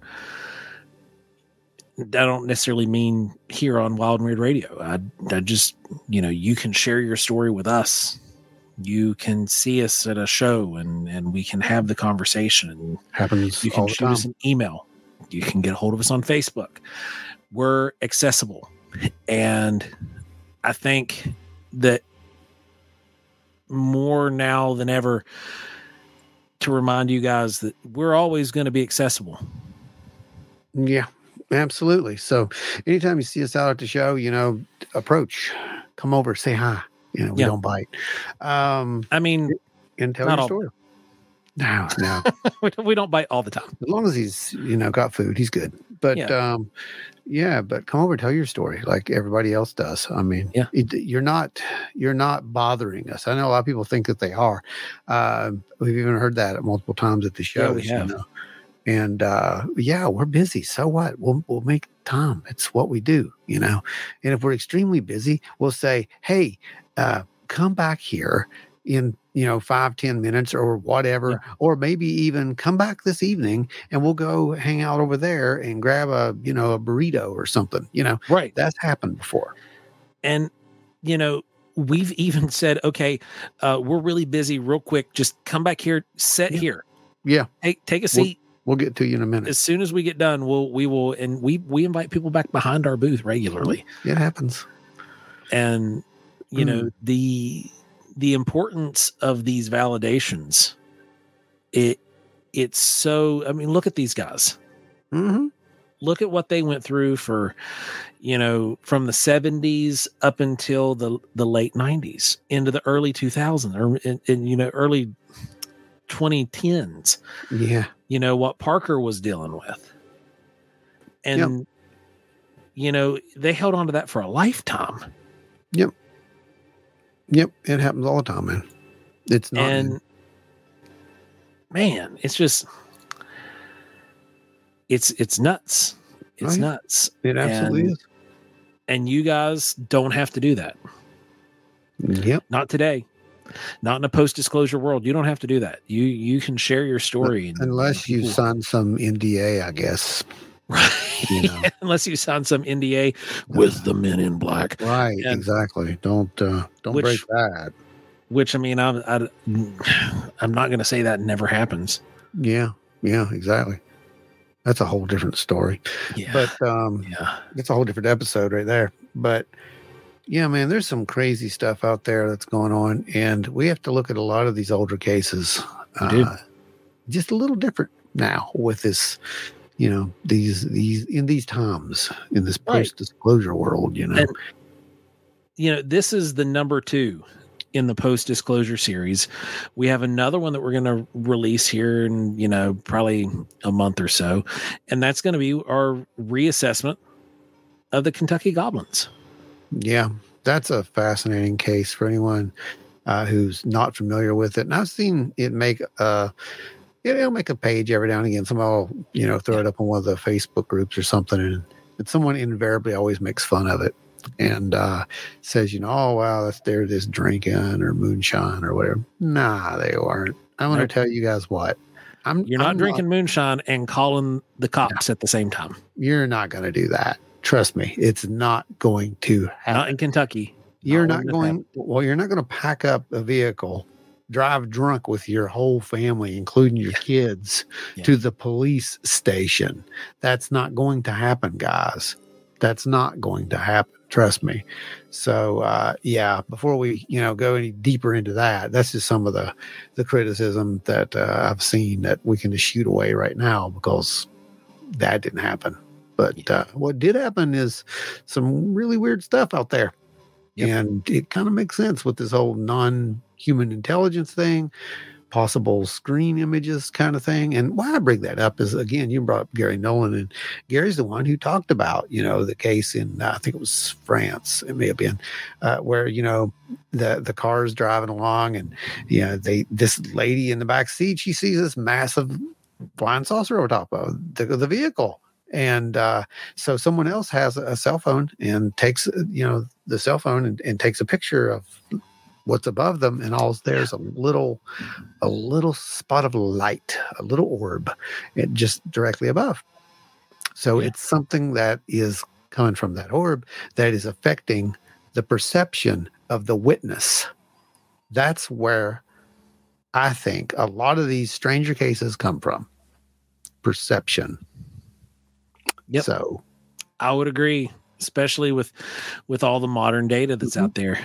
I don't necessarily mean here on Wild and Weird Radio. I just, you can share your story with us. You can see us at a show and we can have the conversation. Happens you can all the shoot time. us an email. You can get a hold of us on Facebook. We're accessible. And I think that more now than ever to remind you guys that we're always going to be accessible. Yeah, absolutely. So anytime you see us out at the show, approach, come over, say hi. We don't bite. I mean, and tell your story. No. we don't bite all the time. As long as he's, got food, he's good. But but come over, tell your story like everybody else does. I mean, you're not bothering us. I know a lot of people think that they are. We've even heard that multiple times at the shows. Yeah, we have. And we're busy. So what? We'll make time. It's what we do, And if we're extremely busy, we'll say, hey, come back here in 5-10 minutes or whatever, or maybe even come back this evening and we'll go hang out over there and grab a burrito or something. Right. That's happened before. And we've even said, okay, we're really busy, real quick, just come back here, sit here. Yeah. Take a seat. We'll get to you in a minute. As soon as we get done, we will, and we invite people back behind our booth regularly. It happens. And the importance of these validations, it's so, I mean, look at these guys. Mm-hmm. Look at what they went through for, from the 70s up until the late 90s into the early 2000s or early 2010s. Yeah. What Parker was dealing with. And, they held on to that for a lifetime. Yep. It happens all the time, man. It's not. And man, it's just, it's nuts. It's nuts. It absolutely is. And you guys don't have to do that. Yep. Not today. Not in a post-disclosure world. You don't have to do that. You can share your story. Unless you sign some NDA, I guess. Right. Unless you sign some NDA with the Men in Black. Right. And exactly. Don't break that. Which, I mean, I'm not going to say that never happens. Yeah. Yeah, exactly. That's a whole different story. Yeah. But it's a whole different episode right there. But yeah, man, there's some crazy stuff out there that's going on. And we have to look at a lot of these older cases just a little different now with this, these in these times, in this post-disclosure world, And, this is the number 2 in the post-disclosure series. We have another one that we're going to release here in, probably a month or so. And that's going to be our reassessment of the Kentucky Goblins. Yeah, that's a fascinating case for anyone who's not familiar with it. And I've seen it make it'll make a page every now and again. Somebody will, throw it up on one of the Facebook groups or something, and someone invariably always makes fun of it and says, oh, wow, they're just drinking or moonshine or whatever. Nah, they weren't. I'm going to tell you guys what. You're not drinking moonshine and calling the cops at the same time. You're not going to do that. Trust me, it's not going to happen. Not in Kentucky. You're not going to pack up a vehicle, drive drunk with your whole family, including your kids, to the police station. That's not going to happen, guys. That's not going to happen. Trust me. So, before we, go any deeper into that, that's just some of the criticism that I've seen that we can just shoot away right now because that didn't happen. But what did happen is some really weird stuff out there. Yep. And it kind of makes sense with this whole non-human intelligence thing, possible screen images kind of thing. And why I bring that up is, again, you brought up Gary Nolan, and Gary's the one who talked about, the case in, I think it was France, it may have been, where, the car's driving along and, this lady in the back seat, she sees this massive flying saucer over top of the vehicle. And so someone else has a cell phone and takes, the cell phone and takes a picture of what's above them, and there's a little spot of light, a little orb, just directly above. So it's something that is coming from that orb that is affecting the perception of the witness. That's where I think a lot of these stranger cases come from. Perception. Yep. So I would agree, especially with all the modern data that's out there.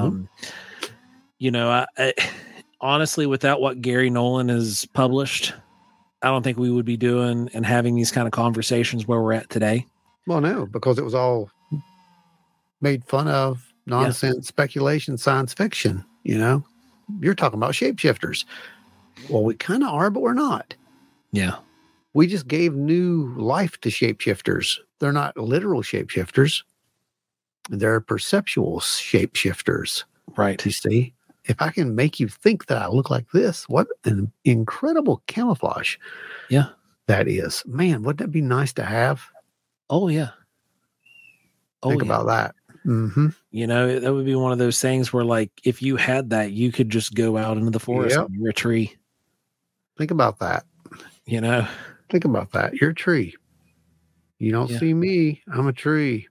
I honestly, without what Gary Nolan has published, I don't think we would be doing and having these kind of conversations where we're at today. Well, no, because it was all made fun of, nonsense, speculation, science fiction. You're talking about shapeshifters. Well, we kind of are, but we're not. Yeah. We just gave new life to shapeshifters. They're not literal shapeshifters. They're perceptual shapeshifters. Right. You see, if I can make you think that I look like this, what an incredible camouflage. Yeah. That is. Man, wouldn't that be nice to have? Oh, yeah. Think about that. Mm-hmm. That would be one of those things where, like, if you had that, you could just go out into the forest and you're a tree. Think about that. Think about that. You're a tree. You don't see me. I'm a tree.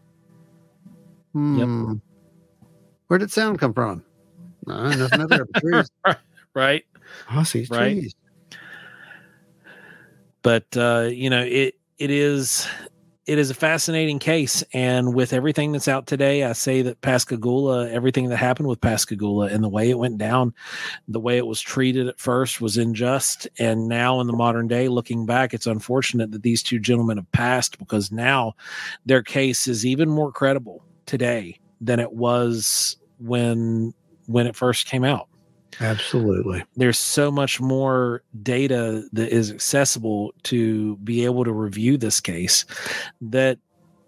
Yep. Where did sound come from? Nothing out there but trees. Right. I see trees. But, it is a fascinating case. And with everything that's out today, I say that Pascagoula, everything that happened with Pascagoula and the way it went down, the way it was treated at first was unjust. And now in the modern day, looking back, it's unfortunate that these two gentlemen have passed, because now their case is even more credible today than it was when it first came out. Absolutely. There's so much more data that is accessible to be able to review this case that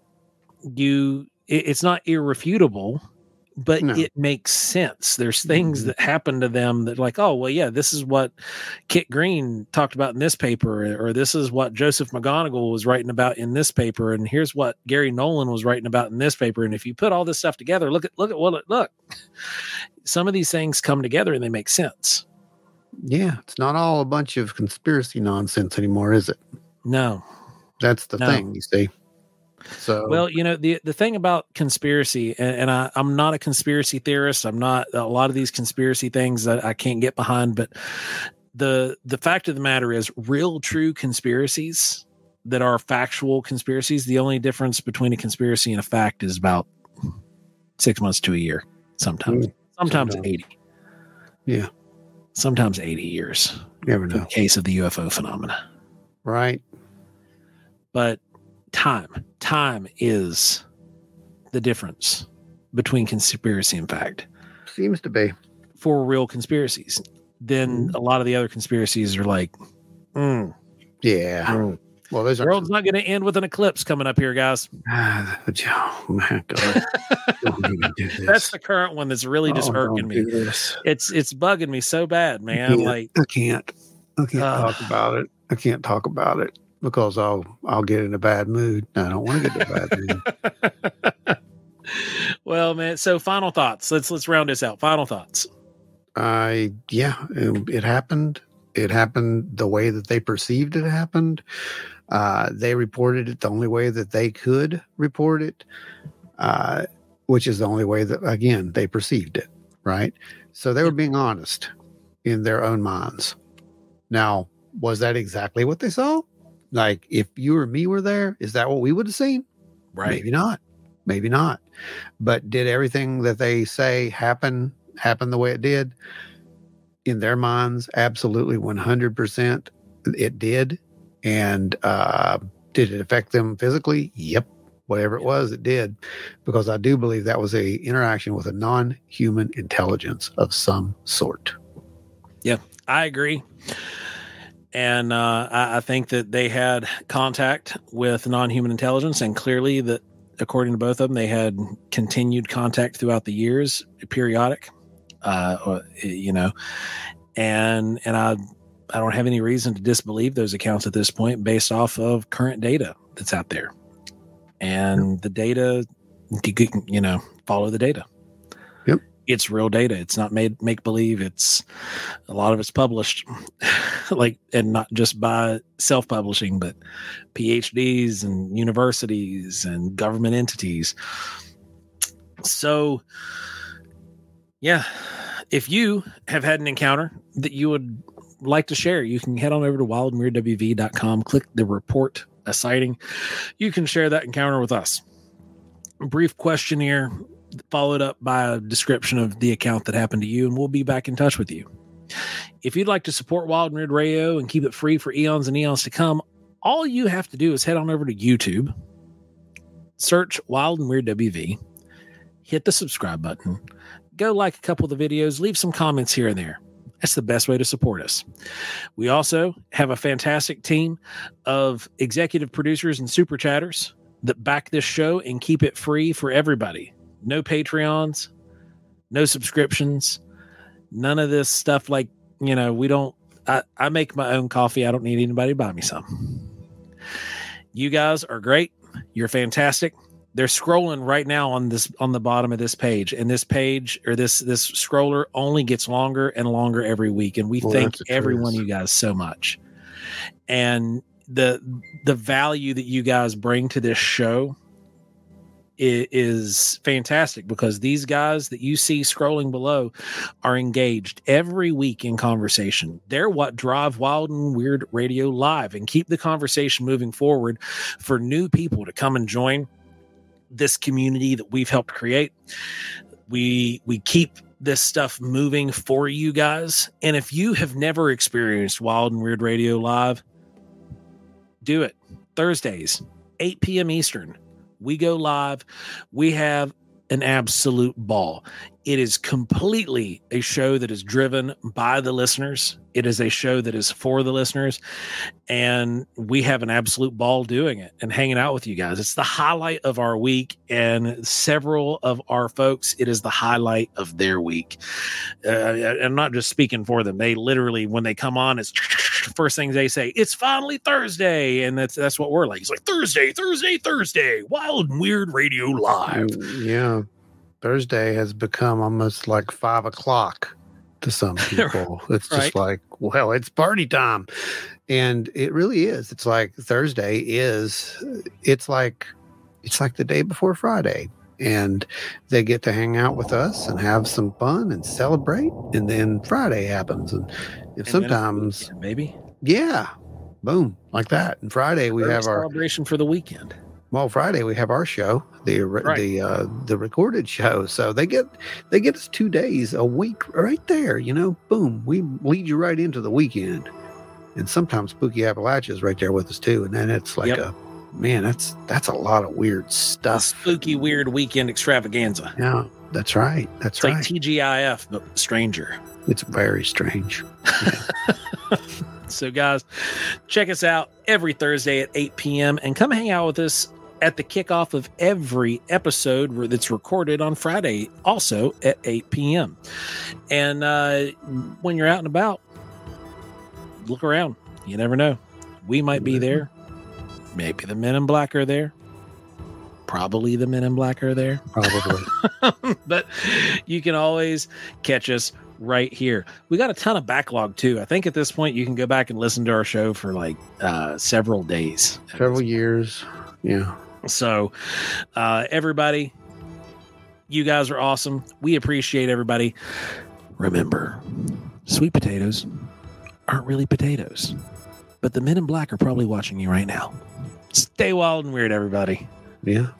it's not irrefutable, but it makes sense. There's things that happen to them that, like, oh, well, yeah, this is what Kit Green talked about in this paper, or this is what Joseph McGonigal was writing about in this paper, and here's what Gary Nolan was writing about in this paper. And if you put all this stuff together, look. Some of these things come together and they make sense. Yeah, it's not all a bunch of conspiracy nonsense anymore, is it? No. That's the thing, you see. So, well, the thing about conspiracy, and I'm not a conspiracy theorist. I'm not a lot of these conspiracy things that I can't get behind. But the fact of the matter is, real, true conspiracies that are factual conspiracies, the only difference between a conspiracy and a fact is about 6 months to a year. Sometimes 80. Yeah. Sometimes 80 years. Never know. In the case of the UFO phenomena. Right. But time is the difference between conspiracy and fact. Seems to be. For real conspiracies. Then a lot of the other conspiracies are like, yeah. Well, those The world's not going to end with an eclipse coming up here, guys. Oh my God. Don't even do this. That's the current one that's really just irking me. It's bugging me so bad, man. I can't talk about it. I can't talk about it because I'll get in a bad mood. I don't want to get in a bad mood. Well, man. So, final thoughts. Let's round this out. Final thoughts. It happened. It happened the way that they perceived it happened. They reported it the only way that they could report it, which is the only way that, again, they perceived it, right? So they were being honest in their own minds. Now, was that exactly what they saw? Like, if you or me were there, is that what we would have seen? Right. Maybe not. Maybe not. But did everything that they say happen the way it did? In their minds, absolutely 100% it did. And did it affect them physically? Yep. Whatever it was, it did. Because I do believe that was a interaction with a non-human intelligence of some sort. Yeah, I agree. And I think that they had contact with non-human intelligence, and clearly that, according to both of them, they had continued contact throughout the years, periodic, and I don't have any reason to disbelieve those accounts at this point based off of current data that's out there. And the data, follow the data. Yep. It's real data. It's not make believe. It's a lot of it's published, and not just by self-publishing, but PhDs and universities and government entities. So, yeah, if you have had an encounter that you would like to share, you can head on over to wildandweirdwv.com, click the report a sighting. You can share that encounter with us. A brief questionnaire followed up by a description of the account that happened to you, and we'll be back in touch with you. If you'd like to support Wild and Weird Radio and keep it free for eons and eons to come, all you have to do is head on over to YouTube, search Wild and Weird WV, hit the subscribe button, go like a couple of the videos, leave some comments here and there. That's the best way to support us. We also have a fantastic team of executive producers and super chatters that back this show and keep it free for everybody. No Patreons, no subscriptions, none of this stuff. Like, we don't, I make my own coffee. I don't need anybody to buy me some. You guys are great. You're fantastic. They're scrolling right now on the bottom of this page, and this page, or this scroller, only gets longer and longer every week. And we thank every one of you guys so much. And the value that you guys bring to this show is fantastic, because these guys that you see scrolling below are engaged every week in conversation. They're what drive Wild and Weird Radio live and keep the conversation moving forward for new people to come and join this community that we've helped create. We keep this stuff moving for you guys. And if you have never experienced Wild and Weird Radio live, do it. Thursdays, 8 p.m. Eastern. We go live. We have an absolute ball. It is completely a show that is driven by the listeners. It is a show that is for the listeners. And we have an absolute ball doing it and hanging out with you guys. It's the highlight of our week. And several of our folks, it is the highlight of their week. I'm not just speaking for them. They literally, when they come on, it's first things they say, it's finally Thursday. And that's what we're like. It's like Thursday, Wild and Weird Radio Live. Yeah. Thursday has become almost like 5 o'clock to some people. It's just like, well, it's party time. And it really is. It's like Thursday it's like the day before Friday. And they get to hang out with us and have some fun and celebrate. And then Friday happens. And sometimes, maybe. Yeah. Boom. Like that. And Friday we have our celebration for the weekend. Well, Friday we have our show, the recorded show. So they get us 2 days a week right there. Boom, we lead you right into the weekend. And sometimes Spooky Appalachia is right there with us too. And then it's like that's a lot of weird stuff. A spooky, weird weekend extravaganza. Yeah, that's right. It's like TGIF, but stranger. It's very strange. Yeah. So, guys, check us out every Thursday at 8 p.m. and come hang out with us at the kickoff of every episode that's recorded on Friday, also at 8 p.m. And when you're out and about, look around. You never know. We might be there. Maybe the Men in Black are there. Probably the Men in Black are there. Probably. But you can always catch us right here. We got a ton of backlog too. I think at this point you can go back and listen to our show for like several days. Several years. Yeah. So everybody, you guys are awesome. We appreciate everybody. Remember, sweet potatoes aren't really potatoes, but the Men in Black are probably watching you right now. Stay wild and weird, everybody. Yeah.